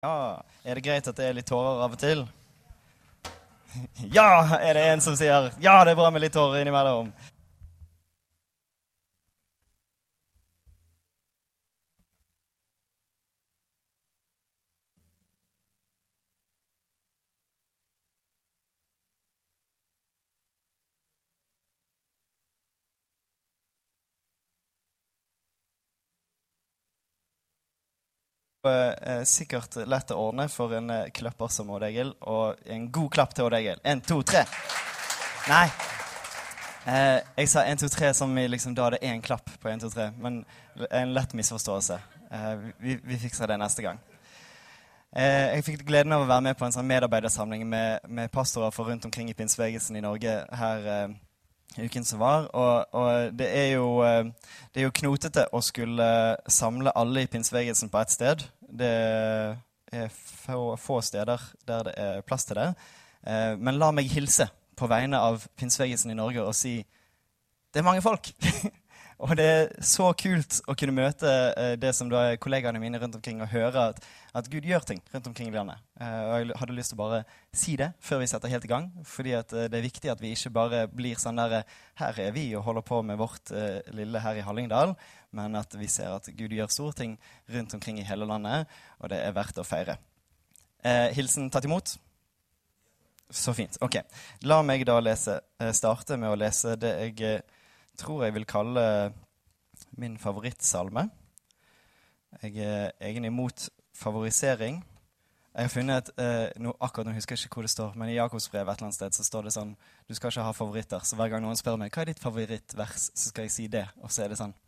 Ja, er det greit at det er litt tårer av og til? Ja, er det en som sier ja, det er bra med litt tårer innimellom. Sikkert lett å ordne for en klapper som Odd Egil, og en god klapp til Odd Egil. 1, 2, 3. Nei. Jeg sa 1, 2, 3 som i liksom da det er en klapp på 1, 2, 3, men en lett misforståelse. Vi fikser det neste gang. Jeg fikk gleden av å være med på en sånn medarbeidersamling med pastorer for rundt omkring i pinsebevegelsen i Norge her uken som var, og det er jo knotete å skulle samle alle i pinsebevegelsen på ett sted. Det er få steder der det er plass til det. Men la meg hilse på vegne av pinsebevegelsen i Norge og si det er mange folk. Og det er så kult å kunne møte det som da er kollegaene mine rundt omkring og høre at Gud gjør ting rundt omkring i landet. Og jeg hadde lyst til å bare si det før vi setter helt i gang, fordi at det er viktig at vi ikke bare blir sånn der, her er vi og holder på med vårt lille her i Hallingdal, men at vi ser at Gud gjør store ting rundt omkring i hele landet, og det er verdt å feire. Hilsen tatt imot? Så fint, ok. La meg da starte med å lese det jeg tror jeg vil kalle min favorittsalme. Jeg er egentlig imot favorisering. Jeg har funnet akkurat nå husker jeg ikke hvor det står, men i Jakobs brev et eller annet sted så står det sånn, du skal ikke ha favoritter, så hver gang noen spør meg, hva er ditt favorittvers, så skal jeg si det, og så er det sånn,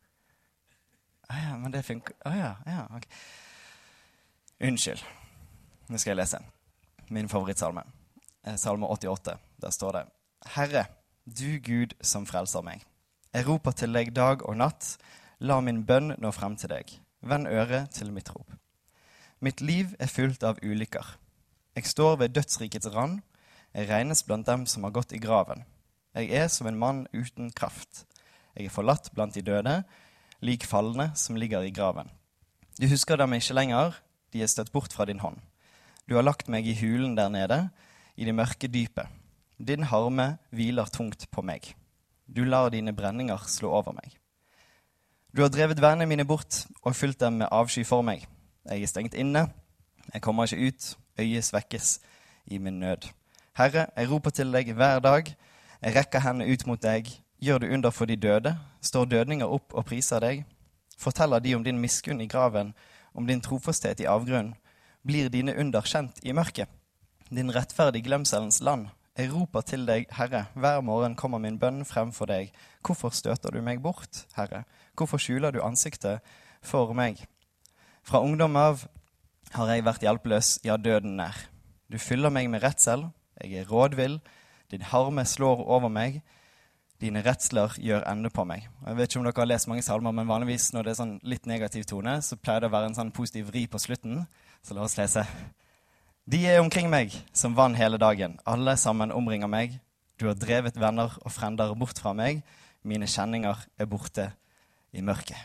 ja, men det funker, ja, ok. Unnskyld, nå skal jeg lese min favorittsalme. Salme 88, der står det, Herre, du Gud som frelser meg. Jeg roper til deg dag og natt, la min bønn nå frem til deg. Vend øre til mitt rop. Mitt liv er fullt av ulykker. Jeg står ved dødsrikets rand. Jeg regnes blant dem som har gått i graven. Jeg er som en mann uten kraft. Jeg er forlatt blant de døde, lik fallene som ligger i graven. Du husker dem ikke lenger, de er støtt bort fra din hånd. Du har lagt meg i hulen der nede, i det mørke dypet. Din harme hviler tungt på meg. Du lar dine brenninger slå over meg. Du har drevet vennene mine bort og fylt dem med avsky for meg. Jeg er stengt inne. Jeg kommer ikke ut. Øyet svekkes i min nød. Herre, jeg roper til deg hver dag. Jeg rekker hendene ut mot deg. Gjør du under for de døde? Står dødninger opp og priser deg? Forteller de om din miskunn i graven, om din trofasthet i avgrunnen? Blir dine under kjent i mørket? Din rettferdig glemselens land? Jeg roper til deg, Herre, hver morgen kommer min bønn frem for deg. Hvorfor støter du meg bort, Herre? Hvorfor skjuler du ansiktet for meg? Fra ungdom av har jeg vært hjelpeløs, ja, døden nær. Du fyller meg med redsel, jeg er rådvill, din harme slår over meg, dine redsler gjør ende på meg. Jeg vet ikke om dere har lest mange salmer, men vanligvis når det er sånn litt negativ tone, så pleier det å være en sånn positiv vri på slutten. Så la oss lese. De er omkring meg som vann hele dagen. Alle sammen omringer meg. Du har drevet venner og frender bort fra meg. Mine kjenninger er borte i mørket.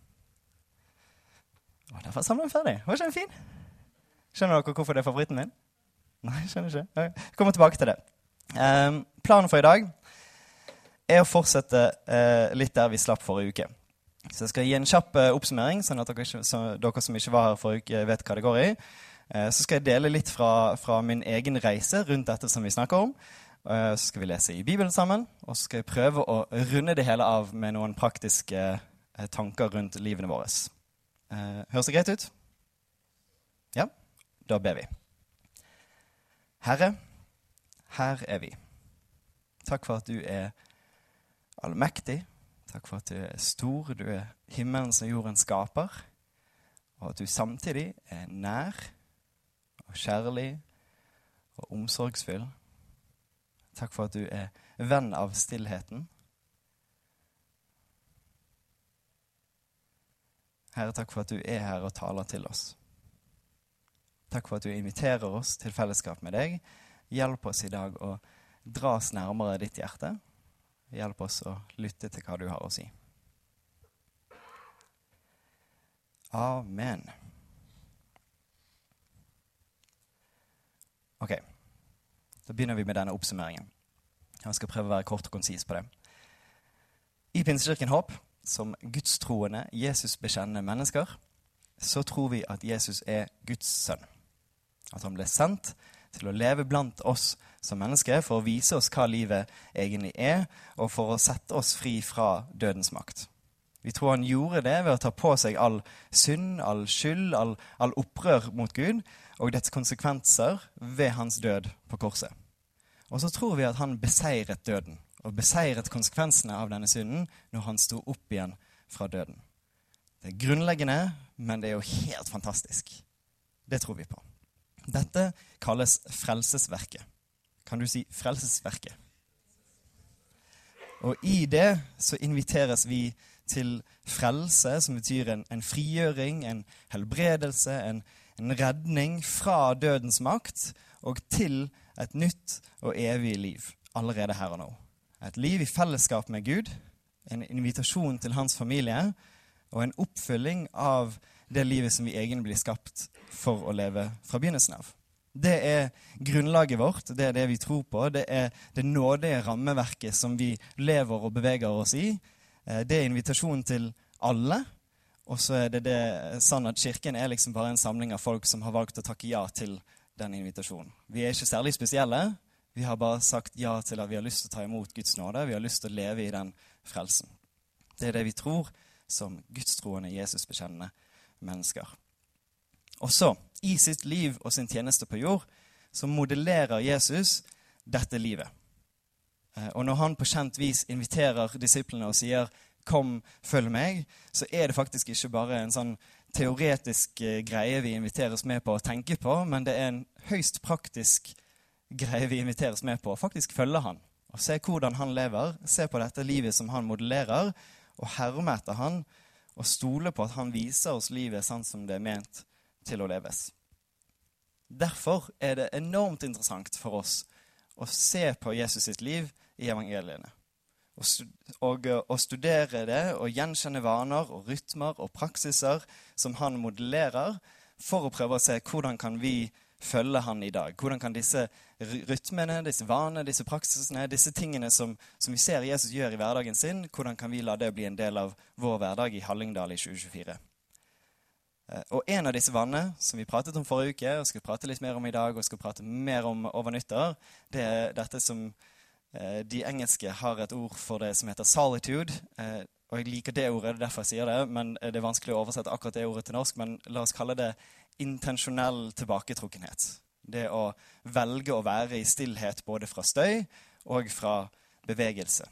Derfor er samlet ferdig. Var ikke den fin? Skjønner dere hvorfor det er favoritten min? Nei, skjønner ikke. Jeg kommer tilbake til det. Planen for i dag er å fortsette litt der vi slapp forrige uke. Så jeg skal gi en kjapp oppsummering, sånn at dere som ikke var her forrige uke vet hva det går i. Så skal jeg dele litt fra min egen reise rundt dette som vi snakker om. Så skal vi lese i Bibelen sammen, og så skal jeg prøve å runde det hele av med noen praktiske tanker rundt livene våre. Høres det greit ut? Ja, da ber vi. Herre, her er vi. Takk for at du er allmektig. Takk for at du er stor, du er himmelens og jordens skaper, og at du samtidig er nær, og kjærlig og omsorgsfull. Takk for at du er venn av stillheten. Herre, takk for at du er her og taler til oss. Takk for at du inviterer oss til fellesskap med deg. Hjelp oss i dag å dra oss nærmere ditt hjerte. Hjelp oss å lytte til hva du har å si. Amen. Da begynner vi med denne oppsummeringen. Jeg skal prøve å være kort og konsis på det. I Pinsekirken Håp, som gudstroende, Jesus-bekjennende mennesker, så tror vi at Jesus er Guds sønn. At han ble sendt til å leve blant oss som mennesker for å vise oss hva livet egentlig er, og for å sette oss fri fra dødens makt. Vi tror han gjorde det ved å ta på seg all synd, all skyld, all opprør mot Gud, og dets konsekvenser ved hans død på korset. Og så tror vi at han beseiret døden, og beseiret konsekvensene av denne synden når han sto opp igjen fra døden. Det er grunnleggende, men det er jo helt fantastisk. Det tror vi på. Dette kalles frelsesverket. Kan du si frelsesverket? Og i det så inviteres vi til frelse, som betyr en frigjøring, en helbredelse, en redning fra dødens makt, og til et nytt og evig liv, allerede her og nå. Et liv i fellesskap med Gud, en invitasjon til hans familie, og en oppfylling av det livet som vi egentlig blir skapt for å leve fra begynnelsen av. Det er grunnlaget vårt, det er det vi tror på, det er det nådige rammeverket som vi lever og beveger oss i. Det er invitasjonen til alle, og så er det sånn at kirken er liksom bare en samling av folk som har valgt å takke ja til den invitasjonen. Vi er ikke særlig spesielle, vi har bare sagt ja til at vi har lyst til å ta imot Guds nåde, vi har lyst til å leve i den frelsen. Det er det vi tror som gudstroende Jesus-bekjennende mennesker. Og så, i sitt liv og sin tjeneste på jord, så modellerer Jesus dette livet. Og når han på kjent vis inviterer disiplene og sier, kom, følg meg, så er det faktisk ikke bare en sånn teoretisk greie vi inviteres med på å tenke på, men det er en høyst praktisk greie vi inviteres med på å faktisk følge han. Og se hvordan han lever, se på dette livet som han modellerer, og herme etter han, og stole på at han viser oss livet sånn som det er ment til å leves. Derfor er det enormt interessant for oss å se på Jesus sitt liv i evangeliene. Og studere det, og gjenkjenne vaner og rytmer og praksiser som han modellerer, for å prøve å se hvordan kan vi følge han i dag. Hvordan kan disse rytmene, disse vanene, disse praksisene, disse tingene som vi ser Jesus gjør i hverdagen sin, hvordan kan vi la det bli en del av vår hverdag i Hallingdal i 2024? Og en av disse vanene som vi pratet om forrige uke, og skal prate litt mer om i dag, og skal prate mer om over nyttår, det er dette som de engelske har et ord for det som heter solitude, og jeg liker det ordet, det er derfor jeg sier det, men det er vanskelig å oversette akkurat det ordet til norsk, men la oss kalle det intensjonell tilbaketrukkenhet. Det å velge å være i stillhet både fra støy og fra bevegelse.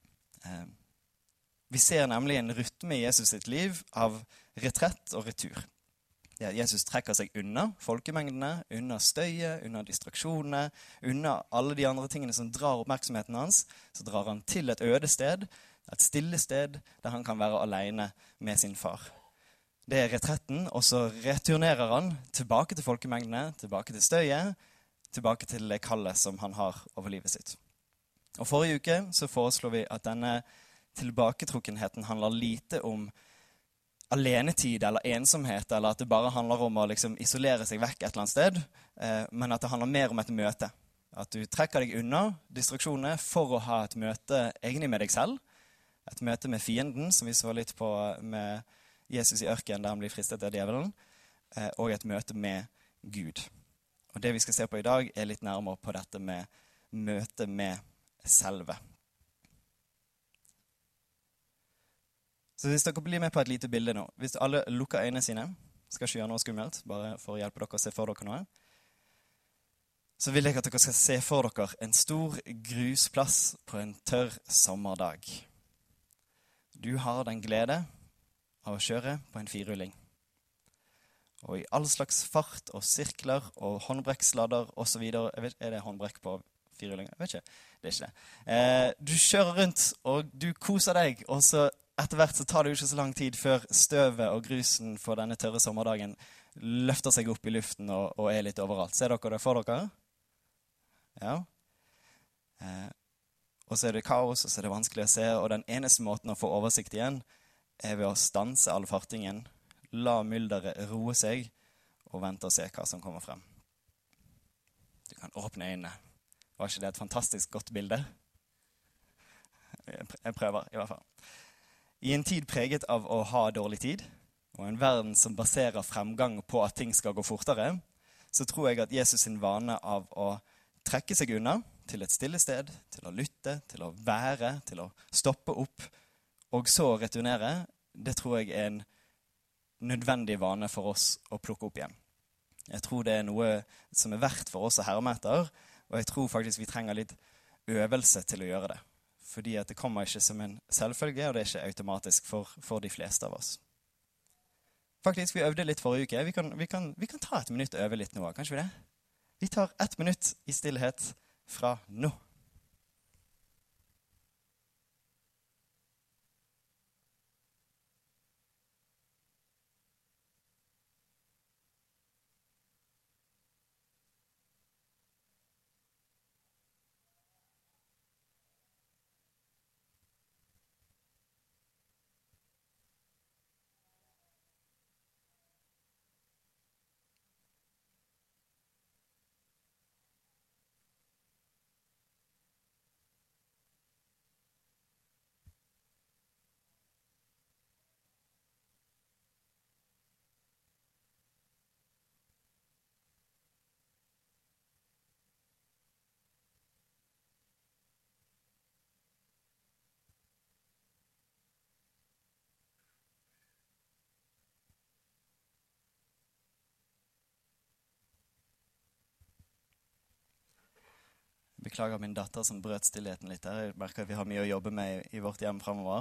Vi ser nemlig en rytme i Jesus sitt liv av retrett og retur. Jesus trekker seg unna folkemengdene, unna støyet, unna distraksjonene, unna alle de andre tingene som drar oppmerksomheten hans. Så drar han til et øde sted, et stille sted, der han kan være alene med sin far. Det er retretten, og så returnerer han tilbake til folkemengdene, tilbake til støyet, tilbake til det kallet som han har over livet sitt. Og forrige uke så foreslår vi at denne tilbaketrukkenheten handler lite om alenetid eller ensomhet, eller at det bare handler om å liksom isolere seg vekk et eller annet sted, men at det handler mer om et møte. At du trekker deg unna distraksjonene for å ha et møte egentlig med deg selv, et møte med fienden, som vi så litt på med Jesus i ørkenen, der han blir fristet av djevelen, og et møte med Gud. Og det vi skal se på i dag er litt nærmere på dette med møte med selve. Så hvis dere blir med på et lite bilde nå, hvis alle lukker øynene sine, skal ikke gjøre noe skummelt, bare for å hjelpe dere å se for dere noe, så vil jeg at dere skal se for dere en stor grusplass på en tørr sommerdag. Du har den glede av å kjøre på en firhjuling. Og i all slags fart og sirkler og håndbrekksladder og så videre. Jeg vet, er det håndbrekk på firhjuling? Jeg vet ikke. Det er ikke det. Du kjører rundt og du koser deg, og så etter hvert så tar det jo ikke så lang tid før støvet og grusen for denne tørre sommerdagen løfter seg opp i luften og er litt overalt. Ser dere det for dere? Ja. Og så er det kaos, og så er det vanskelig å se, og den eneste måten å få oversikt igjen er ved å stanse all fartingen, la mylderet roe seg, og vente og se hva som kommer frem. Du kan åpne øynene, Var ikke det et fantastisk godt bilde? Jeg prøver i hvert fall. I en tid preget av å ha dårlig tid, og en verden som baserer fremgang på at ting skal gå fortere, så tror jeg at Jesus sin vane av å trekke seg unna til et stille sted, til å lytte, til å være, til å stoppe opp, og så returnere, det tror jeg er en nødvendig vane for oss å plukke opp igjen. Jeg tror det er noe som er verdt for oss å herme etter, og jeg tror faktisk vi trenger litt øvelse til å gjøre det. Fordi at det kommer ikke som en selvfølge, og det er ikke automatisk for de fleste av oss. Faktisk, vi øvde litt forrige uke. Vi kan ta et minutt og øve litt nå, kanskje vi det? Vi tar 1 minutt i stillhet fra nå. Beklager min datter som brøt stillheten litt der. Jeg merker at vi har mye å jobbe med i vårt hjem fremover.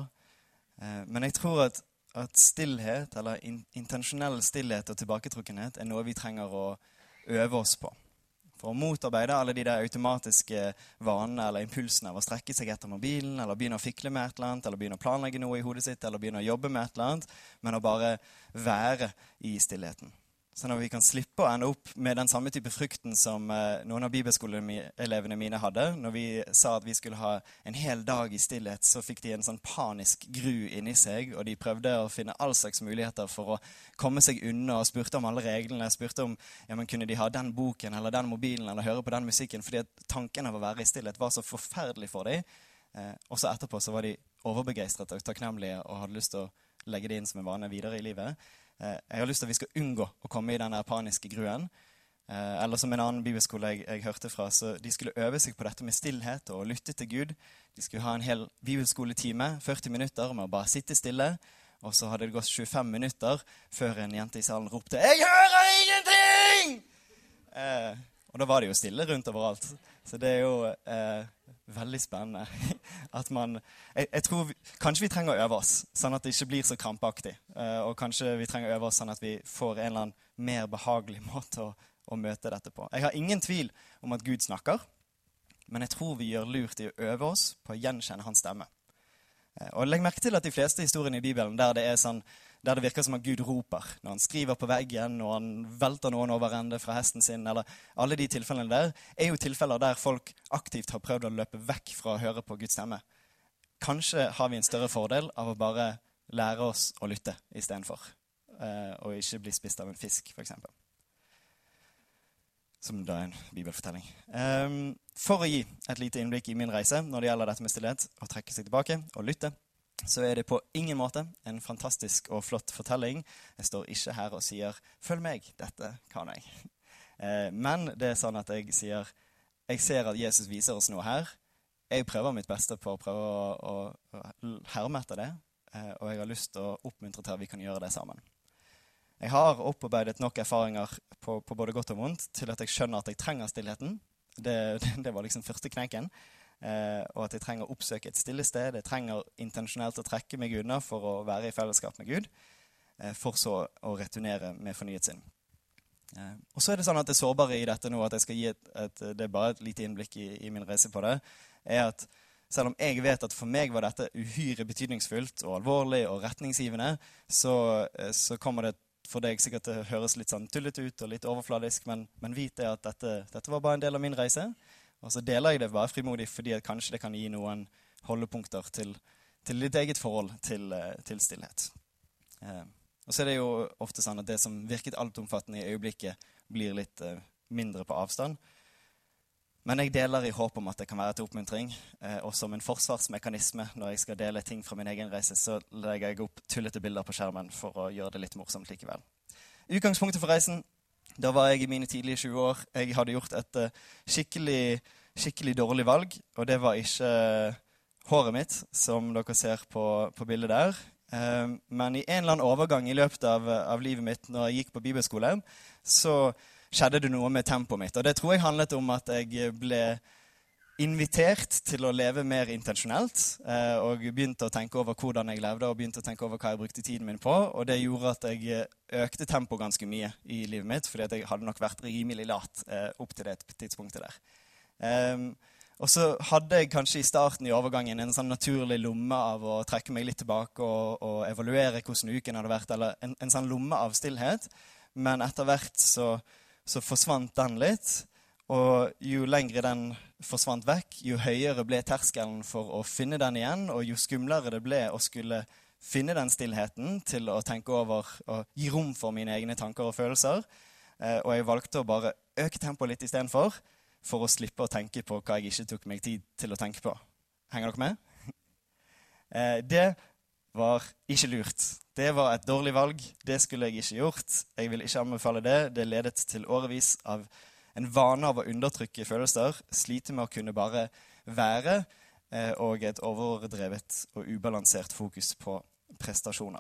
Men jeg tror at stillhet, eller intensjonell stillhet og tilbaketrukkenhet, er noe vi trenger å øve oss på. For å motarbeide alle de der automatiske vanene eller impulsene av å strekke seg etter mobilen, eller begynne å fikle med et eller annet, eller begynne å planlegge noe i hodet sitt, eller begynne å jobbe med et eller annet, men å bare være i stillheten. Sånn at vi kan slippe å ende opp med den samme type frykten som noen av bibelskoleelevene mine hadde. Når vi sa at vi skulle ha en hel dag i stillhet, så fikk de en sånn panisk gru inni seg, og de prøvde å finne all slags muligheter for å komme seg unna, og spurte om alle reglene, spurte om kunne de ha den boken, eller den mobilen, eller høre på den musikken, fordi at tanken av å være i stillhet var så forferdelig for dem. Og så etterpå så var de overbegeistret og takknemlige, og hadde lyst til å legge det inn som en vane videre i livet. Jeg har lyst til at vi skal unngå å komme i denne paniske gruen. Eller som en annen bibelskole jeg hørte fra, så de skulle øve seg på dette med stillhet og lytte til Gud. De skulle ha en hel bibelskoletime, 40 minutter, med å bare sitte stille. Og så hadde det gått 25 minutter før en jente i salen ropte «Jeg hører ingenting!» Og da var det jo stille rundt overalt. Så det er jo veldig spennende at jeg tror kanskje vi trenger å øve oss, sånn at det ikke blir så krampaktig. Og kanskje vi trenger å øve oss sånn at vi får en eller annen mer behagelig måte å møte dette på. Jeg har ingen tvil om at Gud snakker, men jeg tror vi gjør lurt i å øve oss på å gjenkjenne hans stemme. Og legg merke til at de fleste historiene i Bibelen der det virker som at Gud roper, når han skriver på veggen, når han velter noen over ende fra hesten sin, eller alle de tilfellene der, er jo tilfeller der folk aktivt har prøvd å løpe vekk fra å høre på Guds stemme. Kanskje har vi en større fordel av å bare lære oss å lytte i stedet for, og ikke bli spist av en fisk, for eksempel. Som da er en bibelfortelling. For å gi et lite innblikk i min reise når det gjelder dette med stillhet, å trekke seg tilbake og lytte, så er det på ingen måte en fantastisk og flott fortelling. Jeg står ikke her og sier, følg meg, dette kan jeg. Men det er sånn at jeg sier, jeg ser at Jesus viser oss noe her. Jeg prøver mitt beste på å prøve å herme etter det, og jeg har lyst til å oppmuntre til at vi kan gjøre det sammen. Jeg har opparbeidet nok erfaringer på både godt og vondt til at jeg skjønner at jeg trenger stillheten. Det var liksom første knekken. Og at jeg trenger å oppsøke et stille sted. Jeg trenger intensjonelt å trekke meg unna for å være i fellesskap med Gud, for så å returnere med fornyet sinn. Og så er det sånn at det sårbare i dette nå, at jeg skal gi det er bare et lite innblikk i min reise på det, er at selv om jeg vet at for meg var dette uhyre betydningsfullt og alvorlig og retningsgivende, så kommer det for deg sikkert det høres litt sånn tullet ut og litt overfladisk, men vit det at dette var bare en del av min reise. Og så deler jeg det bare frimodig, fordi at kanskje det kan gi noen holdepunkter til ditt eget forhold til stillhet. Og så er det jo ofte sånn at det som virket altomfattende i øyeblikket blir litt mindre på avstand. Men jeg deler i håp om at det kan være til oppmuntring, og som en forsvarsmekanisme når jeg skal dele ting fra min egen reise, så legger jeg opp tullete bilder på skjermen for å gjøre det litt morsomt likevel. Utgangspunktet for reisen, da var jeg i mine tidlige 20 år. Jeg hadde gjort et skikkelig dårlig valg, og det var ikke håret mitt, som dere ser på bildet der. Men i en eller annen overgang i løpet av livet mitt, når jeg gikk på bibelskole, så skjedde det noe med tempoet mitt. Og det tror jeg handlet om at jeg ble invitert til å leve mer intensjonelt, og begynte å tenke over hvordan jeg levde, og begynte å tenke over hva jeg brukte tiden min på. Og det gjorde at jeg økte tempo ganske mye i livet mitt, fordi at jeg hadde nok vært rimelig lat opp til det tidspunktet der. Og så hadde jeg kanskje i starten i overgangen en sånn naturlig lomme av å trekke meg litt tilbake og evaluere hvordan uken hadde vært, eller en sånn lomme av stillhet. Men etter hvert så forsvant den litt, og jo lengre den forsvant vekk, jo høyere ble terskelen for å finne den igjen, og jo skumlere det ble å skulle finne den stillheten til å tenke over og gi rom for mine egne tanker og følelser. Og jeg valgte å bare øke tempoet litt i stedet for å slippe å tenke på hva jeg ikke tok meg tid til å tenke på. Henger dere med? Det var ikke lurt. Det var et dårlig valg. Det skulle jeg ikke gjort. Jeg vil ikke anbefale det. Det ledet til årevis av en vane av å undertrykke følelser, slite med å kunne bare være, og et overdrevet og ubalansert fokus på prestasjoner.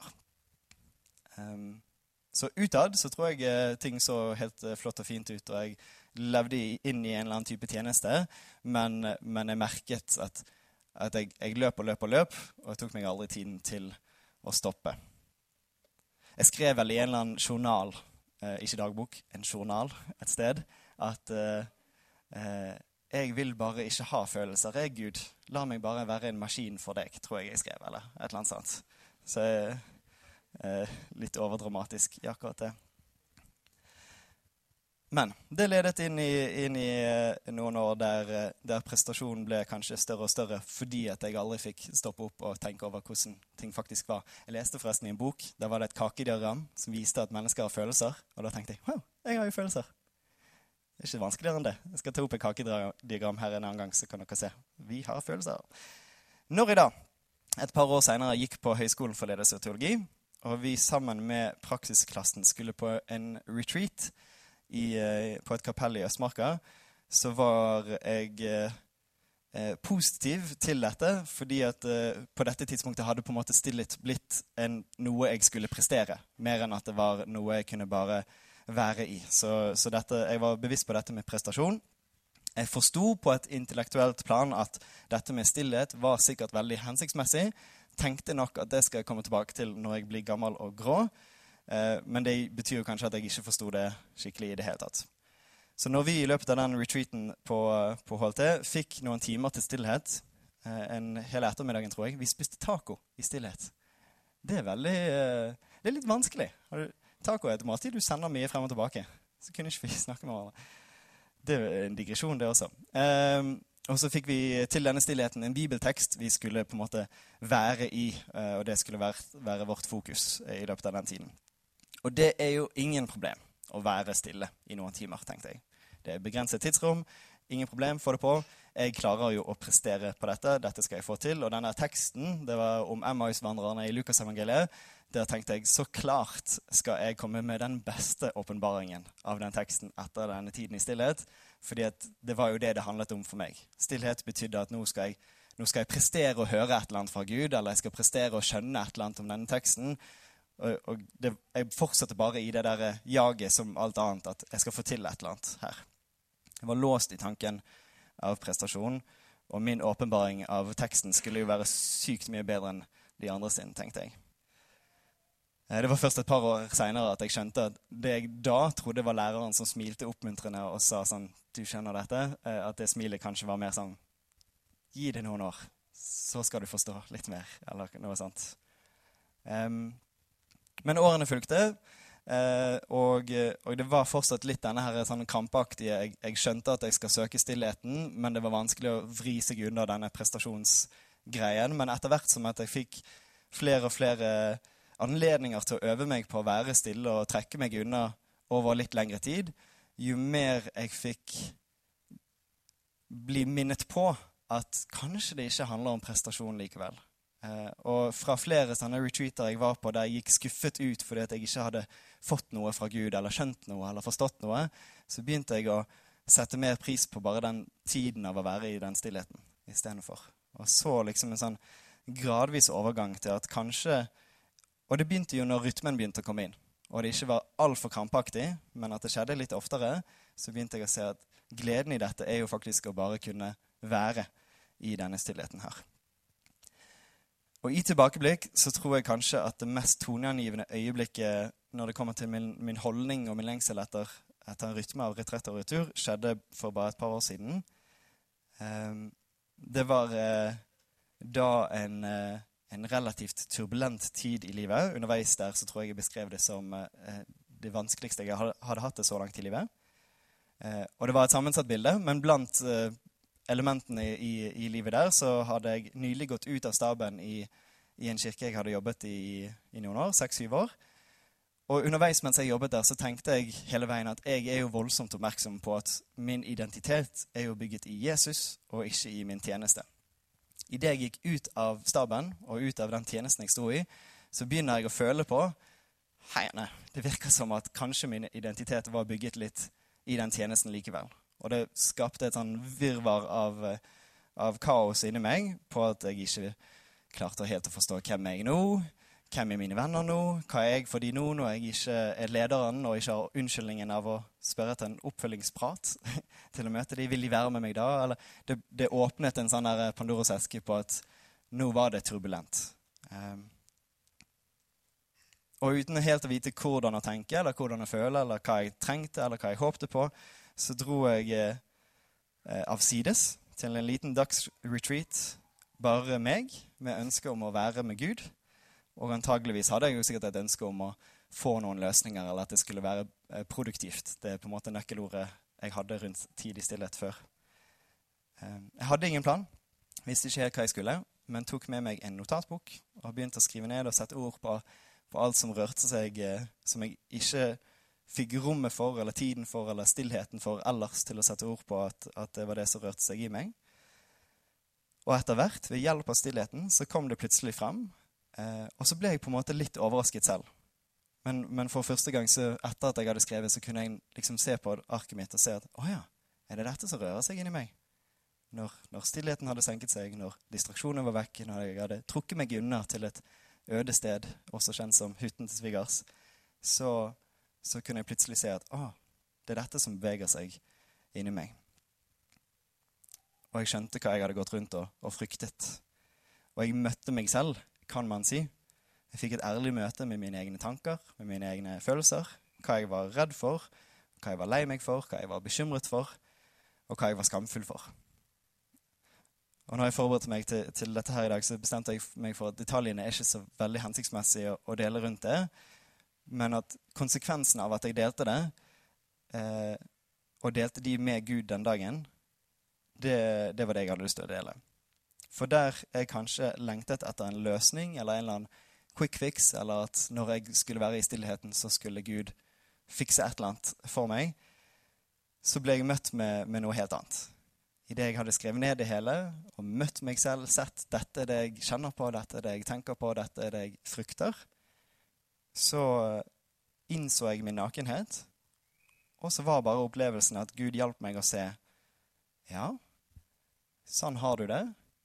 Så utad så tror jeg ting så helt flott og fint ut, og jeg levde inn i en eller annen type tjeneste, men jeg merket at jeg løp, og jeg tok meg aldri tiden til å stoppe. Jeg skrev vel i en eller annen journal, ikke dagbok, en journal et sted, at jeg vil bare ikke ha følelser. Gud, la meg bare være en maskin for deg, tror jeg skrev, eller et eller annet sånt. Så litt overdramatisk i akkurat det. Men det ledet inn i noen år der prestasjonen ble kanskje større og større, fordi at jeg aldri fikk stoppe opp og tenke over hvordan ting faktisk var. Jeg leste forresten i en bok, der var det et kakediagram som viste at mennesker har følelser, og da tenkte jeg, wow, jeg har jo følelser. Det er ikke vanskeligere enn det. Jeg skal ta opp et kakediagram her en annen gang, så kan dere se. Vi har følelser. Når jeg da, et par år senere, gikk på Høgskolen for ledelse og teologi, og vi sammen med praksisklassen skulle på en retreat på et kapell i Østmarka, så var jeg positiv til dette, fordi at på dette tidspunktet hadde på en måte stillhet blitt noe jeg skulle prestere, mer enn at det var noe jeg kunne bare være i. Så jeg var bevisst på dette med prestasjon. Jeg forstod på et intellektuelt plan at dette med stillhet var sikkert veldig hensiktsmessig. Tenkte nok at det skal jeg komme tilbake til når jeg blir gammel og grå. Men det betyr jo kanskje at jeg ikke forstod det skikkelig i det hele tatt. Så når vi i løpet av den retreaten på HLT fikk noen timer til stillhet, en hele ettermiddagen tror jeg, vi spiste taco i stillhet. Det er litt vanskelig. Taco er et måltid du sender mye frem og tilbake. Så kunne ikke vi snakke med hverandre. Det er en digresjon det også. Og så fikk vi til denne stillheten en bibeltekst vi skulle på en måte være i, og det skulle være vårt fokus i løpet av den tiden. Og det er jo ingen problem å være stille i noen timer, tenkte jeg. Det er begrenset tidsrom, ingen problem, få det på. Jeg klarer jo å prestere på dette skal jeg få til. Og denne teksten, det var om Emmaus-vandrerne i Lukas-evangeliet. Der tenkte jeg, så klart skal jeg komme med den beste åpenbaringen av den teksten etter denne tiden i stillhet. Fordi at det var jo det handlet om for meg. Stillhet betydde at nå skal jeg prestere å høre et eller annet fra Gud, eller jeg skal prestere å skjønne et eller annet om denne teksten. Og jeg fortsatte bare i det der jaget som alt annet, at jeg skal få til et eller annet her. Jeg var låst i tanken av prestasjon, og min åpenbaring av teksten skulle jo være sykt mye bedre enn de andre sin, tenkte jeg. Det var først et par år senere at jeg skjønte at det jeg da trodde var læreren som smilte oppmuntrende og sa sånn, du skjønner dette, at det smilet kanskje var mer sånn, gi det noen år, så skal du forstå litt mer, eller noe sånt. Men årene fulgte, og det var fortsatt litt denne her sånn krampaktige, jeg skjønte at jeg skal søke stillheten, men det var vanskelig å vri seg unna denne prestasjonsgreien, men etter hvert som at jeg fikk flere og flere anledninger til å øve meg på å være stille og trekke meg unna over litt lengre tid, jo mer jeg fikk bli minnet på at kanskje det ikke handler om prestasjon likevel. Og fra flere sånne retreater jeg var på der jeg gikk skuffet ut fordi at jeg ikke hadde fått noe fra Gud eller skjønt noe eller forstått noe, så begynte jeg å sette mer pris på bare den tiden av å være i den stillheten i stedet for. Og så liksom en sånn gradvis overgang til at kanskje, og det begynte jo når rytmen begynte å komme inn, og det ikke var alt for krampaktig, men at det skjedde litt oftere, så begynte jeg å se at gleden i dette er jo faktisk å bare kunne være i denne stillheten her. Og i tilbakeblikk så tror jeg kanskje at det mest toneangivende øyeblikket når det kommer til min holdning og min lengsel etter en rytme av retrett og retur, skjedde for bare et par år siden. Det var da en relativt turbulent tid i livet. Underveis der så tror jeg beskrev det som det vanskeligste jeg hadde hatt det så langt i livet. Og det var et sammensatt bilde, men blant elementene i livet der så hadde jeg nylig gått ut av staben i en kirke jeg hadde jobbet i noen år, 6-7 år. Og underveis mens jeg jobbet der, så tenkte jeg hele veien at jeg er jo voldsomt oppmerksom på at min identitet er jo bygget i Jesus, og ikke i min tjeneste. I det jeg gikk ut av staben, og ut av den tjenesten jeg stod i, så begynner jeg å føle på, det virker som at kanskje min identitet var bygget litt i den tjenesten likevel. Og det skapte et sånn virvar av kaos inni meg, på at jeg ikke klarte helt å forstå hvem jeg er nå, hvem er mine venner nå? Hva er jeg for de nå når jeg ikke er lederen og ikke har unnskyldningen av å spørre etter en oppfølgingsprat til å møte de? Vil de være med meg da? Eller det åpnet en sånn der Pandoras eske på at nå var det turbulent. Og uten helt å vite hvordan å tenke, eller hvordan å føle, eller hva jeg trengte, eller hva jeg håpte på, så dro jeg avsides til en liten dagsretreat, bare meg, med ønske om å være med Gud. Og antageligvis hadde jeg jo sikkert et ønske om å få noen løsninger, eller at det skulle være produktivt. Det er på en måte nøkkelordet jeg hadde rundt tid i stillhet før. Jeg hadde ingen plan, visste ikke helt hva jeg skulle, men tok med meg en notatbok og begynte å skrive ned og sette ord på alt som rørte seg, som jeg ikke fikk rommet for, eller tiden for, eller stillheten for ellers til å sette ord på at det var det som rørte seg i meg. Og etter hvert, ved hjelp av stillheten, så kom det plutselig frem. Og så ble jeg på en måte litt overrasket selv. Men for første gang, så etter at jeg hadde skrevet, så kunne jeg liksom se på arket mitt og se at, åja, er det dette som rører seg inn i meg? Når stillheten hadde senket seg, når distraksjonen var vekk, når jeg hadde trukket meg unna til et øde sted, også kjent som hytten til svigers, så kunne jeg plutselig se at, det er dette som beveger seg inn i meg. Og jeg skjønte hva jeg hadde gått rundt og fryktet. Og jeg møtte meg selv, kan man si. Jeg fikk et ærlig møte med mine egne tanker, med mine egne følelser, hva jeg var redd for, hva jeg var lei meg for, hva jeg var bekymret for, og hva jeg var skamfull for. Og når jeg forberedte meg til dette her i dag, så bestemte jeg meg for at detaljene er ikke så veldig hensiktsmessige å dele rundt det, men at konsekvensen av at jeg delte det, og delte de med Gud den dagen, det var det jeg hadde lyst til å dele. For der jeg kanskje lengtet etter en løsning, eller en eller annen quick fix, eller at når jeg skulle være i stillheten, så skulle Gud fikse et eller annet for meg, så ble jeg møtt med noe helt annet. I det jeg hadde skrevet ned det hele, og møtt meg selv, sett dette er det jeg kjenner på, dette er det jeg tenker på, dette er det jeg frykter, så innså jeg min nakenhet, og så var bare opplevelsen at Gud hjalp meg å se, ja, sånn har du det,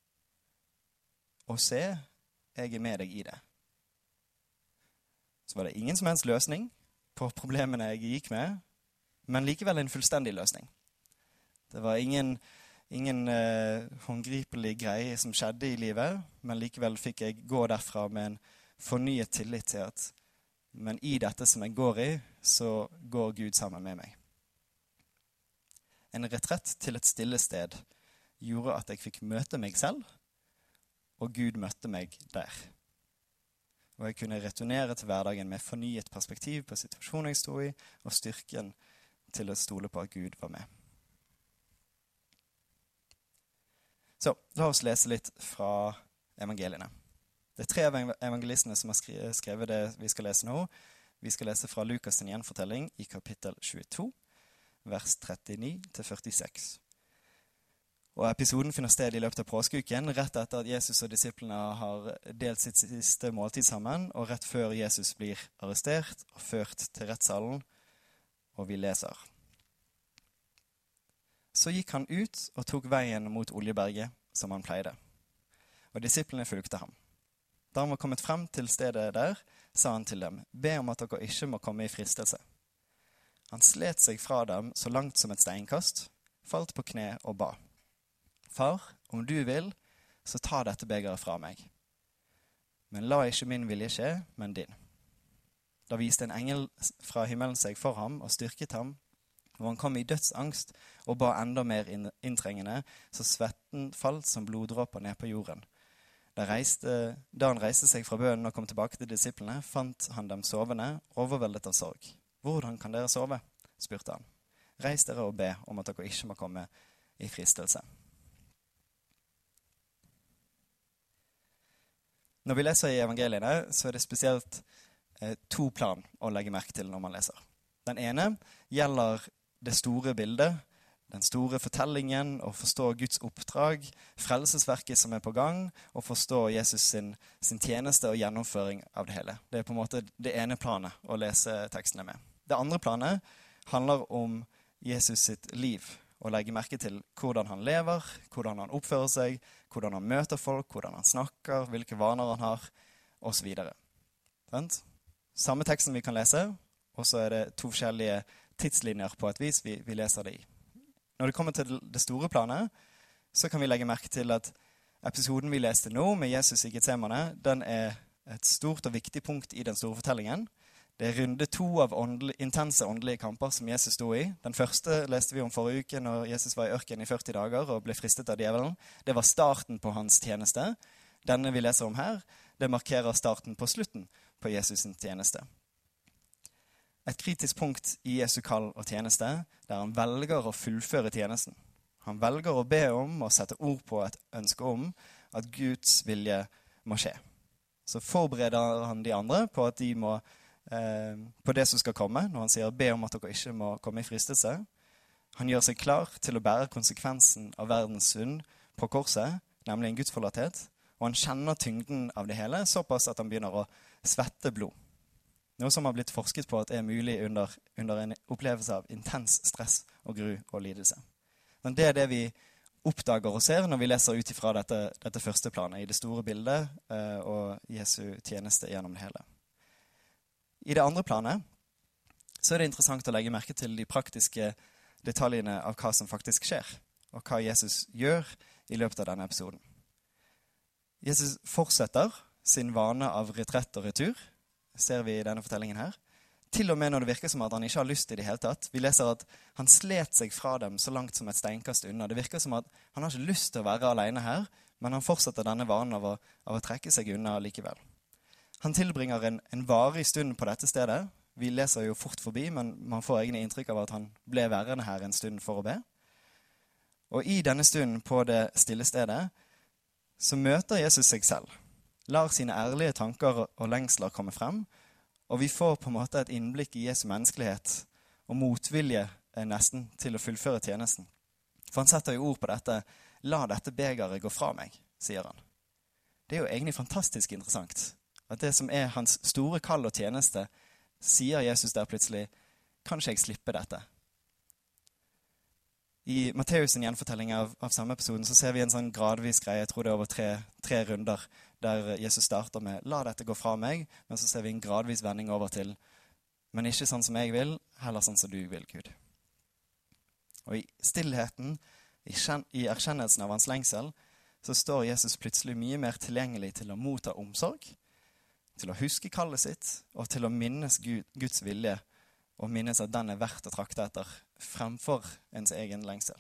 og se, jeg er med deg i det. Så var det ingen som helst løsning på problemene jeg gikk med, men likevel en fullstendig løsning. Det var ingen håndgripelig greie som skjedde i livet, men likevel fikk jeg gå derfra med en fornyet tillit til at, men i dette som jeg går i, så går Gud sammen med meg. En retrett til et stille sted gjorde at jeg fikk møte meg selv, og Gud møtte meg der. Og jeg kunne returnere til hverdagen med fornyet perspektiv på situasjonen jeg stod i, og styrken til å stole på at Gud var med. Så, la oss lese litt fra evangeliene. Det er 3 evangelistene som har skrevet det vi skal lese nå. Vi skal lese fra Lukas sin gjenfortelling i kapittel 22, vers 39-46. Og episoden finner sted i løpet av påskeuken, rett etter at Jesus og disiplene har delt sitt siste måltid sammen, og rett før Jesus blir arrestert og ført til rettssalen, og vi leser. Så gikk han ut og tok veien mot Oljeberget, som han pleide. Og disiplene fulgte ham. Da han var kommet frem til stedet der, sa han til dem, be om at dere ikke må komme i fristelse. Han slet seg fra dem så langt som et steinkast, falt på kne og ba. Far, om du vil, så ta dette begeret fra meg. Men la ikke min vilje skje, men din. Da viste en engel fra himmelen seg for ham og styrket ham, og han kom i dødsangst og ba enda mer inntrengende, så svetten falt som bloddråper ned på jorden. Da han reiste seg fra bønnen og kom tilbake til disiplene, fant han dem sovende, overveldet av sorg. Hvordan kan dere sove? Spurte han. Reis dere og be om at dere ikke må komme i fristelse. Når vi leser i evangeliene, så er det spesielt 2 plan å legge merke til når man leser. Den ene gjelder det store bildet, den store fortellingen, å forstå Guds oppdrag, frelsesverket som er på gang, og forstå Jesus sin tjeneste og gjennomføring av det hele. Det er på en måte det ene planet å lese tekstene med. Det andre planet handler om Jesus sitt liv, og legge merke til hvordan han lever, hvordan han oppfører seg, hvordan han møter folk, hvordan han snakker, hvilke vaner han har, og så videre. Samme teksten vi kan lese, og så er det 2 forskjellige tidslinjer på et vis vi leser det i. Når det kommer til det store planet, så kan vi legge merke til at episoden vi leste nå med Jesus i Getsemane, den er et stort og viktig punkt i den store fortellingen. Det er runde 2 av intense åndelige kamper som Jesus stod i. Den første leste vi om forrige uke når Jesus var i ørken i 40 dager og ble fristet av djevelen. Det var starten på hans tjeneste. Denne vi leser om her, det markerer starten på slutten på Jesus' tjeneste. Et kritisk punkt i Jesu kall og tjeneste, der han velger å fullføre tjenesten. Han velger å be om og sette ord på et ønske om at Guds vilje må skje. Så forbereder han de andre på at de må på det som skal komme, når han sier be om at dere ikke må komme i fristelse. Han gjør seg klar til å bære konsekvensen av verdens synd på korset, nemlig en gudsforlatthet, og han kjenner tyngden av det hele, såpass at han begynner å svette blod. Noe som har blitt forsket på at er mulig under en opplevelse av intens stress og gru og lidelse. Men det er det vi oppdager og ser når vi leser ut ifra dette første planet, i det store bildet og Jesu tjeneste gjennom det hele. I det andre planet så er det interessant å legge merke til de praktiske detaljene av hva som faktisk skjer, og hva Jesus gjør i løpet av denne episoden. Jesus fortsetter sin vane av retrett og retur, ser vi i denne fortellingen her, til og med når det virker som at han ikke har lyst i det hele tatt. Vi leser at han slet seg fra dem så langt som et steinkast unna. Det virker som at han har ikke lyst til å være alene her, men han fortsetter denne vanen av å trekke seg unna likevel. Han tilbringer en varig stund på dette stedet. Vi leser jo fort forbi, men man får egne inntrykk av at han ble værende her en stund for å be. Og i denne stunden på det stille stedet, så møter Jesus seg selv. Lar sine ærlige tanker og lengsler komme frem, og vi får på en måte et innblikk i Jesu menneskelighet og motvilje nesten til å fullføre tjenesten. For han setter jo ord på dette, la dette begeret gå fra meg, sier han. Det er jo egentlig fantastisk interessant. At det som er hans store kall og tjeneste, sier Jesus der plutselig, kan ikke jeg slippe dette? I Matteus' gjenfortelling av samme episoden så ser vi en sånn gradvis greie, jeg tror det er over tre runder, der Jesus starter med, la dette gå fra meg, men så ser vi en gradvis vending over til, men ikke sånn som jeg vil, heller sånn som du vil, Gud. Og i stillheten, i erkjennelsen av hans lengsel, så står Jesus plutselig mye mer tilgjengelig til å motta omsorg, til å huske kallet sitt, og til å minnes Guds vilje, og minnes at den er verdt å trakte etter, fremfor ens egen lengsel.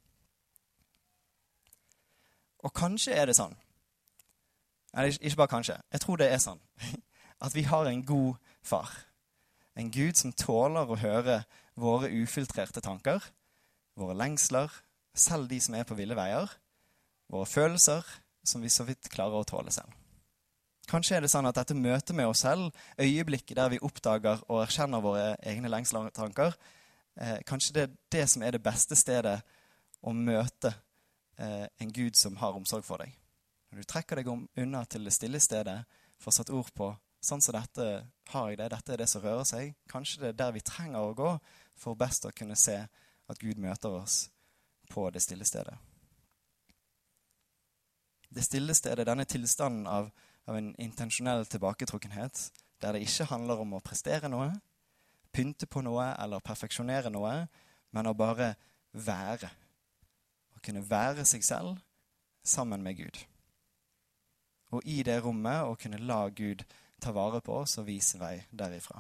Og kanskje er det sånn, eller ikke bare kanskje, jeg tror det er sånn, at vi har en god far. En Gud som tåler å høre våre ufiltrerte tanker, våre lengsler, selv de som er på ville veier, våre følelser som vi så vidt klarer å tåle selv. Kanskje er det sånn at dette møtet med oss selv, øyeblikket der vi oppdager og erkjenner våre egne lengsler og tanker, kanskje det er det som er det beste stedet å møte en Gud som har omsorg for deg. Når du trekker deg unna til det stille stedet, får satt ord på, sånn som dette har jeg det, dette det som rører seg. Kanskje det der vi trenger å gå, for best å kunne se at Gud møter oss på det stille stedet. Det stille stedet, denne tilstanden av en intensjonell tilbaketrukkenhet, der det ikke handler om å prestere noe, pynte på noe eller perfeksjonere noe, men å bare være. Å kunne være seg selv sammen med Gud. Og i det rommet å kunne la Gud ta vare på oss og vise vei derifra.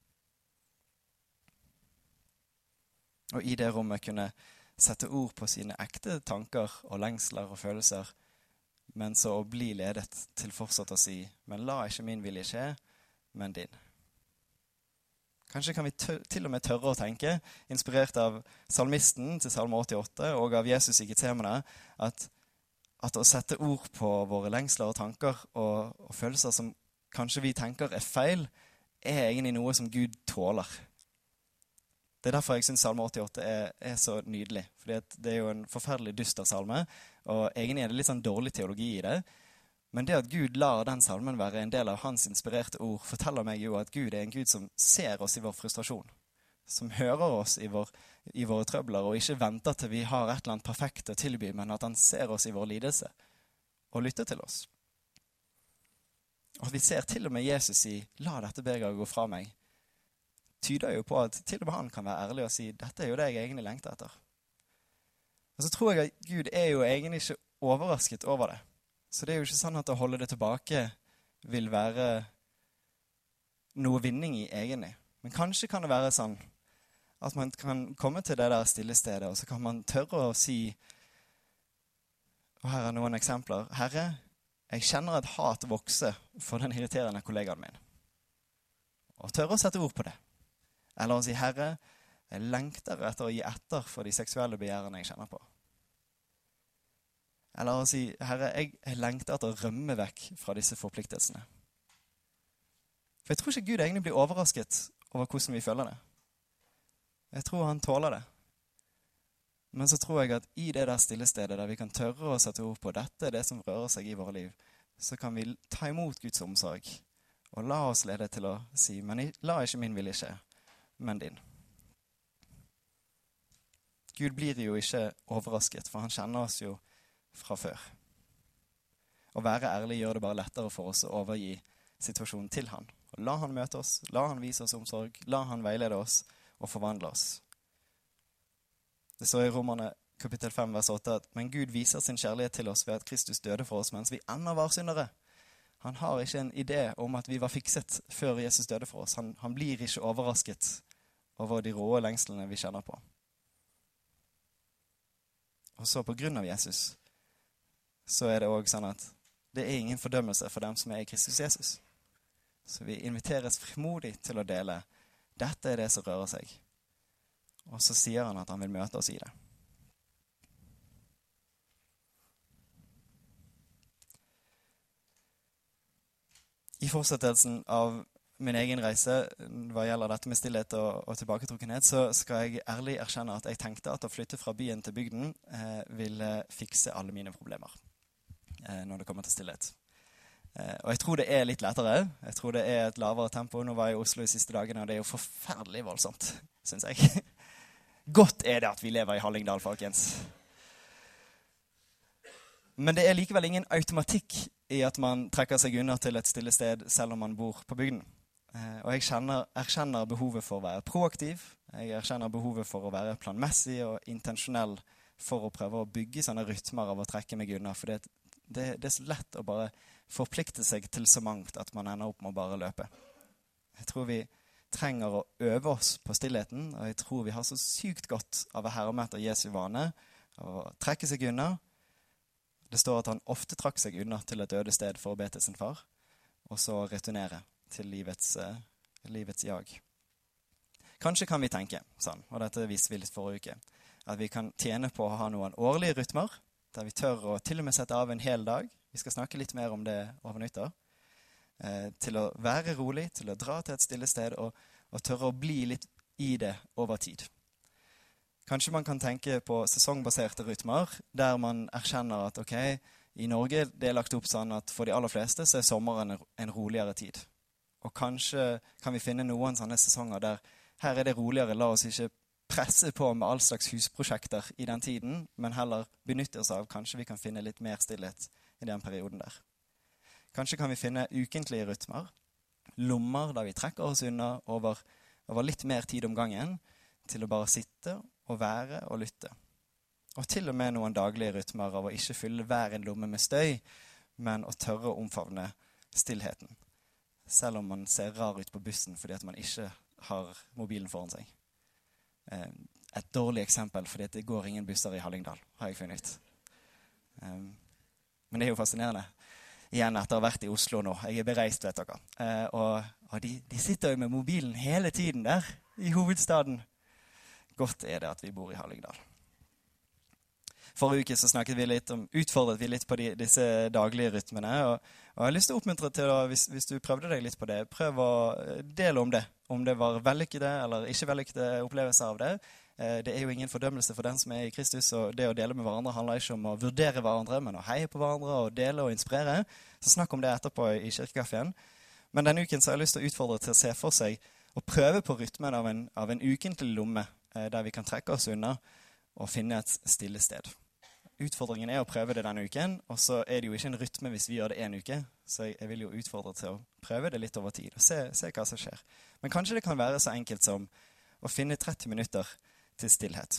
Og i det rommet kunne sette ord på sine ekte tanker og lengsler og følelser, men så å bli ledet til fortsatt å si, men la ikke min vilje skje, men din. Kanskje kan vi til og med tørre å tenke, inspirert av salmisten til Salme 88 og av Jesus i Getsemane, at å sette ord på våre lengsler og tanker og følelser som kanskje vi tenker er feil, er egentlig noe som Gud tåler. Det er derfor jeg synes Salme 88 er så nydelig, fordi det er jo en forferdelig dyster salme, og egentlig er det litt sånn dårlig teologi i det. Men det at Gud lar den salmen være en del av hans inspirerte ord, forteller meg jo at Gud er en Gud som ser oss i vår frustrasjon, som hører oss i våre trøbler, og ikke venter til vi har et eller annet perfekt å tilby, men at han ser oss i vår lidelse, og lytter til oss. Og at vi ser til og med Jesus i, la dette begeret gå fra meg, tyder jo på at til og med han kan være ærlig og si, dette er jo det jeg egentlig lengter etter. Og så tror jeg at Gud er jo egentlig ikke overrasket over det. Så det er jo ikke sånn at å holde det tilbake vil være noe vinning i egentlig. Men kanskje kan det være sånn at man kan komme til det der stille stedet, og så kan man tørre å si, og her er noen eksempler, Herre, jeg kjenner et hat vokse for den irriterende kollegaen min. Og tørre å sette ord på det. Eller å si, Herre, jeg lengter etter å gi etter for de seksuelle begjærene jeg kjenner på. Eller å si, Herre, jeg lengter etter å rømme vekk fra disse forpliktelsene. For jeg tror ikke Gud egentlig blir overrasket over hvordan vi føler det. Jeg tror han tåler det. Men så tror jeg at i det der stille stedet, der vi kan tørre å sette ord på dette, det som rører seg i våre liv, så kan vi ta imot Guds omsorg, og la oss lede til å si, men la ikke min vilje skje, men din. Gud blir jo ikke overrasket, for han kjenner oss jo fra før. Å være ærlig gjør det bare lettere for oss å overgi situasjonen til han. Og la han møte oss, la han vise oss omsorg, la han veilede oss og forvandle oss. Det står i Romerne kapittel 5, vers 8 at men Gud viser sin kjærlighet til oss ved at Kristus døde for oss mens vi ennå var syndere. Han har ikke en idé om at vi var fikset før Jesus døde for oss. Han blir ikke overrasket over de råe lengslene vi kjenner på. Og så på grunn av Jesus, så er det også sånn at det er ingen fordømmelse for dem som er i Kristus Jesus. Så vi inviteres frimodig til å dele. Dette er det som rører seg. Og så sier han at han vil møte oss i det. I fortsettelsen av min egen reise, hva gjelder dette med stillhet og tilbaketrukkenhet, så skal jeg ærlig erkjenne at jeg tenkte at å flytte fra byen til bygden ville fikse alle mine problemer når det kommer til stillhet. Og jeg tror det er litt lettere. Jeg tror det er et lavere tempo. Nå var jeg i Oslo de siste dagene, og det er jo forferdelig voldsomt, synes jeg. Godt er det at vi lever i Hallingdal, folkens. Men det er likevel ingen automatikk i at man trekker seg unna til et stille sted selv om man bor på bygden. Og jeg erkjenner behovet for å være proaktiv. Jeg erkjenner behovet for å være planmessig og intensjonell for å prøve å bygge sånne rytmer av å trekke meg unna. For det er så lett å bare forplikte seg til så mangt at man ender opp med å bare løpe. Jeg tror vi trenger å øve oss på stillheten, og jeg tror vi har så sykt godt av å herme etter Jesu vane, av å trekke seg unna. Det står at han ofte trakk seg unna til et øde sted for å be til sin far, og så returnere til livets jag. Kanskje kan vi tenke sånn, og dette viste vi litt forrige uke, at vi kan tjene på å ha noen årlige rytmer, der vi tør å til og med sette av en hel dag. Vi skal snakke litt mer om det over nyttår. Til å være rolig, til å dra til et stille sted og tørre å bli litt i det over tid. Kanskje man kan tenke på sesongbaserte rytmer, der man erkjenner at ok, i Norge det er lagt opp sånn at for de aller fleste så er sommeren en roligere tid. Og kanskje kan vi finne noen sånne sesonger der her er det roligere, la oss ikke presse på med all slags husprosjekter i den tiden, men heller benytte oss av, kanskje vi kan finne litt mer stillhet i den perioden der. Kanskje kan vi finne ukentlige rytmer, lommer der vi trekker oss unna over litt mer tid om gangen, til å bare sitte og være og lytte. Og til og med noen daglige rytmer av å ikke fylle hver en lomme med støy, men å tørre å omfavne stillheten. Selv om man ser rar ut på bussen fordi at man ikke har mobilen foran seg. Et dårlig eksempel, fordi det går ingen busser i Hallingdal, har jeg funnet ut. Men det er jo fascinerende. Igjen etter å ha vært i Oslo nå. Jeg er bereist, vet dere. Og de sitter jo med mobilen hele tiden der, i hovedstaden. Godt er det at vi bor i Hallingdal. Forrige uke så utfordret vi litt på disse daglige rytmene, og jeg har lyst til å oppmuntre til, hvis du prøvde deg litt på det, prøv å dele om det var vellykkede eller ikke vellykkede opplevelser av det. Det er jo ingen fordømmelse for den som er i Kristus, og det å dele med hverandre handler ikke om å vurdere hverandre, men å heie på hverandre og dele og inspirere. Så snakk om det etterpå i kirkekaffen. Men denne uken så har jeg lyst til å utfordre til å se for seg og prøve på rytmen av en ukentlig lomme, der vi kan trekke oss unna og finne et stille sted. Utfordringen er å prøve det denne uken, og så er det jo ikke en rytme hvis vi gjør det en uke, så jeg vil jo utfordre til å prøve det litt over tid, og se hva som skjer. Men kanskje det kan være så enkelt som å finne 30 minutter til stillhet.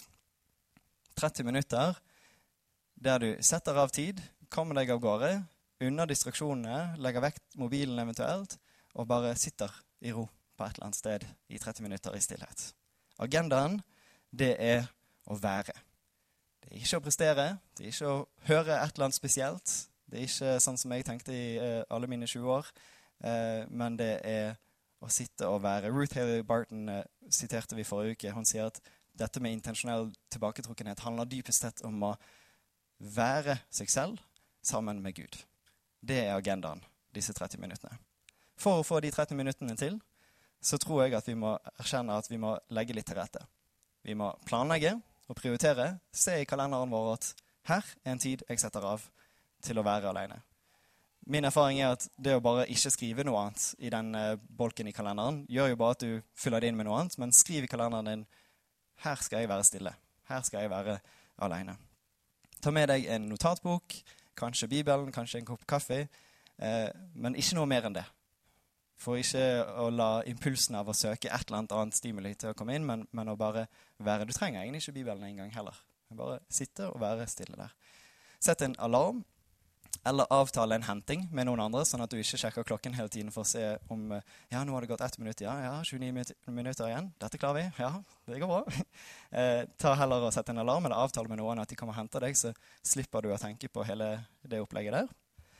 30 minutter der du setter av tid, kommer deg av gårde, unna distraksjonene, legger vekk mobilen eventuelt, og bare sitter i ro på et eller annet sted i 30 minutter i stillhet. Agendaen, det er å være. Det er ikke å prestere, det er ikke å høre et eller annet spesielt. Det er ikke sånn som jeg tenkte i alle mine 20 år, men det er å sitte og være. Ruth Haley Barton siterte vi forrige uke. Hun sier at dette med intensjonell tilbaketrukkenhet handler dypest sett om å være seg selv sammen med Gud. Det er agendaen, disse 30 minuttene. For å få de 30 minuttene til, så tror jeg at vi må erkjenne at vi må legge litt til rette. Vi må planlegge og prioritere, se i kalenderen vår at her er en tid jeg setter av til å være alene. Min erfaring er at det å bare ikke skrive noe annet i den bolken i kalenderen, gjør jo bare at du fyller det inn med noe annet, men skriv i kalenderen din, her skal jeg være stille, her skal jeg være alene. Ta med deg en notatbok, kanskje Bibelen, kanskje en kopp kaffe, men ikke noe mer enn det. For ikke å la impulsen av å søke et eller annet stimuli til å komme inn, men å bare være. Du trenger egentlig ikke Bibelen en gang heller. Bare sitte og være stille der. Sett en alarm, eller avtale en henting med noen andre, sånn at du ikke sjekker klokken hele tiden for å se om, ja, nå har det gått 1 minutt, ja, 29 minutter igjen. Dette klarer vi, ja, det går bra. Ta heller og sette en alarm, eller avtale med noen at de kommer og henter deg, så slipper du å tenke på hele det opplegget der.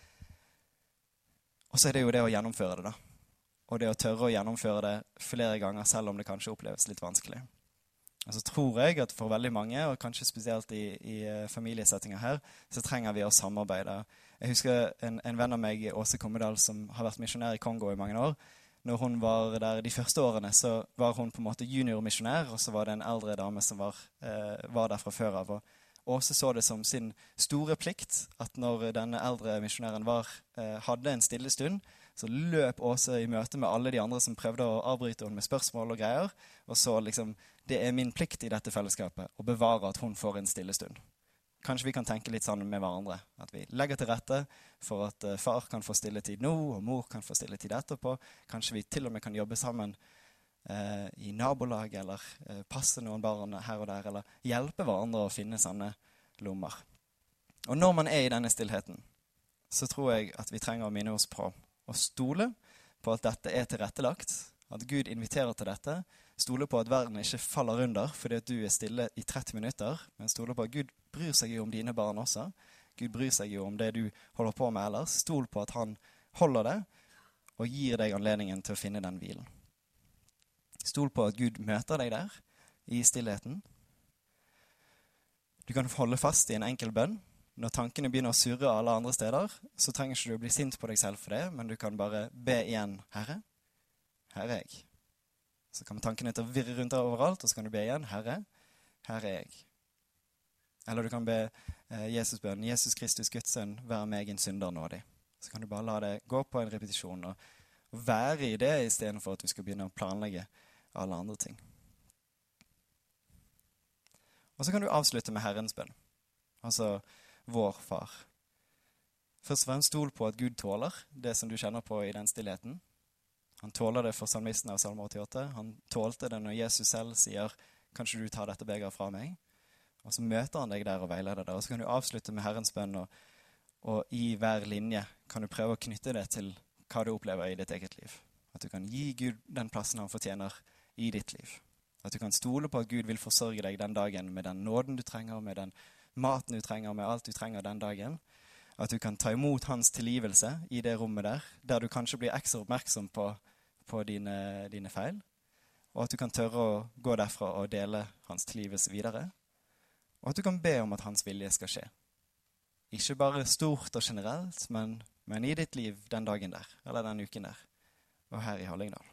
Og så er det jo det å gjennomføre det da. Og det å tørre å gjennomføre det flere ganger, selv om det kanskje oppleves litt vanskelig. Og så tror jeg at for veldig mange, og kanskje spesielt i familiesettinger her, så trenger vi å samarbeide. Jeg husker en venn av meg, Åse Kommedal, som har vært misjonær i Kongo i mange år. Når hun var der de første årene, så var hun på en måte junior-misjonær, og så var det en eldre dame som var der fra før av. Og Åse så det som sin store plikt, at når denne eldre misjonæren hadde en stille stund, så løp Åse i møte med alle de andre som prøvde å avbryte henne med spørsmål og greier. Og så liksom, det er min plikt i dette fellesskapet å bevare at hun får en stille stund. Kanskje vi kan tenke litt sammen med hverandre. At vi legger til rette for at far kan få stilletid nå, og mor kan få stilletid etterpå. Kanskje vi til og med kan jobbe sammen i nabolag, eller passe noen barn her og der, eller hjelpe hverandre å finne sånne lommer. Og når man er i denne stillheten, så tror jeg at vi trenger å minne oss på å stole på at dette er tilrettelagt, at Gud inviterer til dette, stole på at verden ikke faller under fordi at du er stille i 30 minutter, men stole på at Gud bryr seg jo om dine barn også. Gud bryr seg jo om det du holder på med ellers. Stol på at han holder det og gir deg anledningen til å finne den hvilen. Stol på at Gud møter deg der i stillheten. Du kan holde fast i en enkel bønn. Når tankene begynner å surre alle andre steder, så trenger ikke du å bli sint på deg selv for det, men du kan bare be igjen, Herre, her er jeg. Så kan tankene til å virre rundt overalt, og så kan du be igjen, Herre, her er jeg. Eller du kan be Jesus-bønnen, Jesus Kristus, Guds sønn, vær meg en synder nådig. Så kan du bare la det gå på en repetisjon og være i det i stedet for at du skal begynne å planlegge alle andre ting. Og så kan du avslutte med Herrens bønn, altså vår far. Først og fremst stol på at Gud tåler det som du kjenner på i den stillheten. Han tåler det for salmisten av Salme 88. Han tålte det når Jesus selv sier, kanskje du tar dette begeret fra meg? Og så møter han deg der og veileder deg. Og så kan du avslutte med Herrens bønn, og i hver linje kan du prøve å knytte det til hva du opplever i ditt eget liv. At du kan gi Gud den plassen han fortjener i ditt liv. At du kan stole på at Gud vil forsørge deg den dagen med den nåden du trenger, med den maten du trenger, med alt du trenger den dagen. At du kan ta imot hans tilgivelse i det rommet der du kanskje blir ekstra oppmerksom på dine feil. Og at du kan tørre å gå derfra og dele hans tilgivelse videre. Og at du kan be om at hans vilje skal skje. Ikke bare stort og generelt, men i ditt liv den dagen der, eller den uken der, og her i Hallingdal.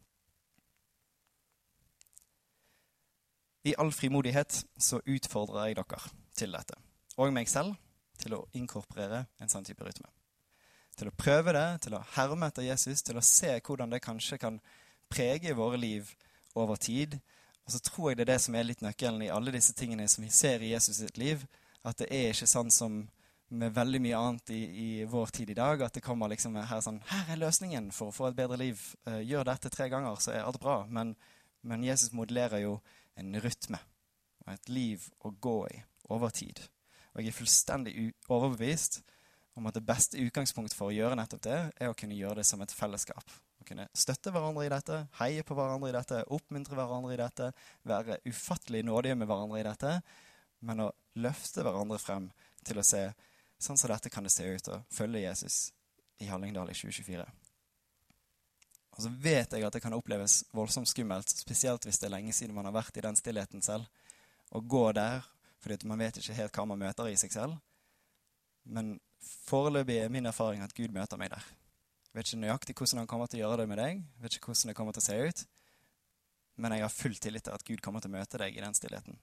I all frimodighet så utfordrer jeg dere til dette, og meg selv til å inkorporere en sånn type rytme. Til å prøve det, til å herme etter Jesus, til å se hvordan det kanskje kan prege våre liv over tid. Og så tror jeg det er det som er litt nøkkelen i alle disse tingene som vi ser i Jesus sitt liv, at det er ikke sånn som med veldig mye annet i vår tid i dag, at det kommer liksom her sånn, her er løsningen for å få et bedre liv. Gjør dette 3 ganger, så er alt bra. Men Jesus modellerer jo en rytme og et liv å gå i over tid. Og jeg er fullstendig overbevist om at det beste utgangspunkt for å gjøre nettopp det, er å kunne gjøre det som et fellesskap. Å kunne støtte hverandre i dette, heie på hverandre i dette, oppmuntre hverandre i dette, være ufattelig nådige med hverandre i dette, men å løfte hverandre frem til å se, sånn som dette kan det se ut, å følge Jesus i Hallingdal i 2024. Og så vet jeg at det kan oppleves voldsomt skummelt, spesielt hvis det er lenge siden man har vært i den stillheten selv, og gå der, fordi man vet ikke helt hva man møter i seg selv. Men foreløpig er min erfaring at Gud møter meg der. Jeg vet ikke nøyaktig hvordan han kommer til å gjøre det med deg, jeg vet ikke hvordan det kommer til å se ut, men jeg har full tillit til at Gud kommer til å møte deg i den stillheten.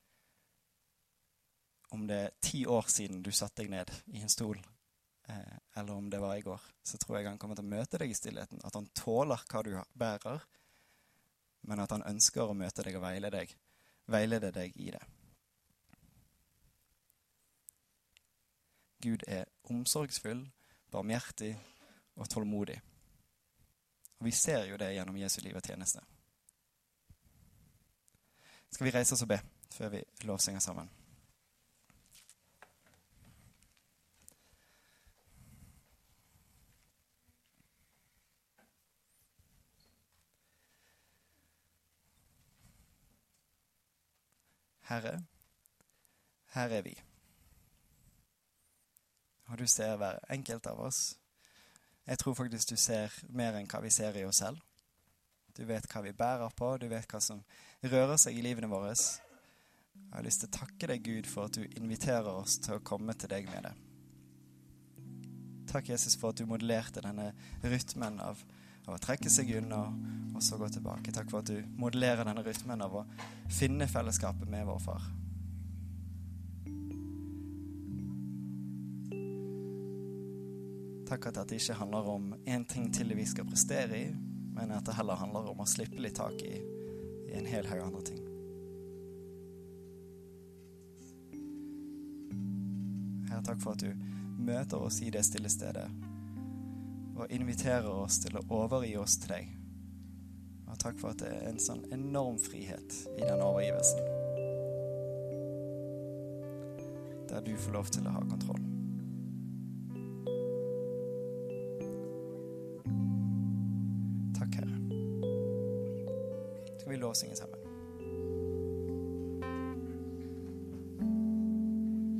Om det er 10 år siden du satte deg ned i en stol, eller om det var i går, så tror jeg han kommer til å møte deg i stillheten, at han tåler hva du bærer, men at han ønsker å møte deg og veilede deg i det. Gud er omsorgsfull, barmhjertig og tålmodig. Og vi ser jo det gjennom Jesu liv og tjeneste. Skal vi reise oss og be før vi lovsynger sammen? Herre, her er vi. Og du ser hver enkelt av oss. Jeg tror faktisk du ser mer enn hva vi ser i oss selv. Du vet hva vi bærer på, du vet hva som rører seg i livene våre. Jeg har lyst til å takke deg, Gud, for at du inviterer oss til å komme til deg med det. Takk, Jesus, for at du modellerte denne rytmen av å trekke seg unna og så gå tilbake. Takk for at du modellerer denne rytmen av å finne fellesskapet med vår far. Takk at det ikke handler om en ting til vi skal prestere i, men at det heller handler om å slippe litt tak i en hel haug andre ting. Herre, takk for at du møter oss i det stille stedet og inviterer oss til å overgi oss til deg. Og takk for at det er en sånn enorm frihet i den overgivelsen, der du får lov til å ha kontroll. Takk, Herre. Skal vi lovsynge sammen?